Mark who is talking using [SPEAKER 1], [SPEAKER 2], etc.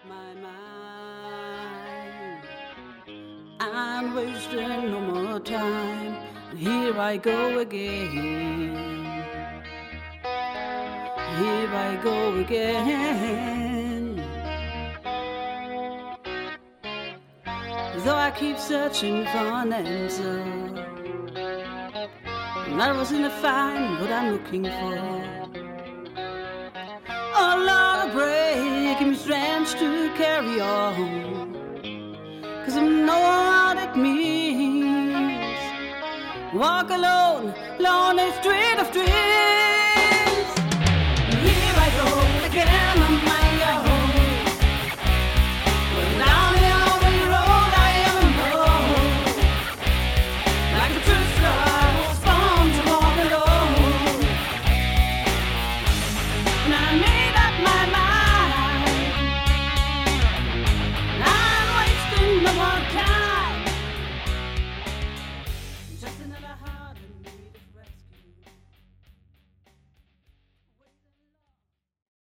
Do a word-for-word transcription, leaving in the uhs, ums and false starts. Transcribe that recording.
[SPEAKER 1] my mind. I'm wasting no more time. Here I go again. Here I go again. Though I keep searching for an answer, never seem to find what I'm looking for. Oh Lord, I pray, give me strength to carry on, 'cause I know what it means. Walk alone, lonely street of dreams.